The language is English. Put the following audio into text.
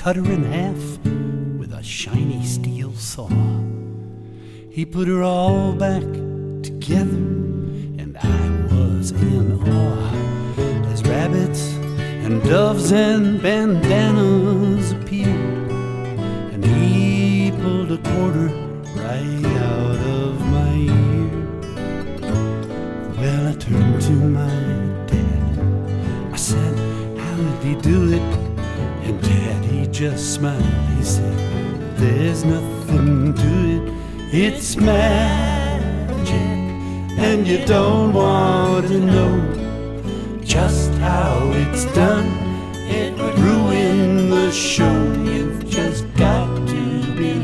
cut her in half with a shiny steel saw. He put her all back together, and I was in awe as rabbits and doves and bandanas appeared, and he pulled a quarter right out of my ear. Well, I turned to my dad. I said, how did he do it? And Dad, he just smiled. He said, there's nothing to it. It's magic, and you don't want to know just how it's done. It would ruin the show.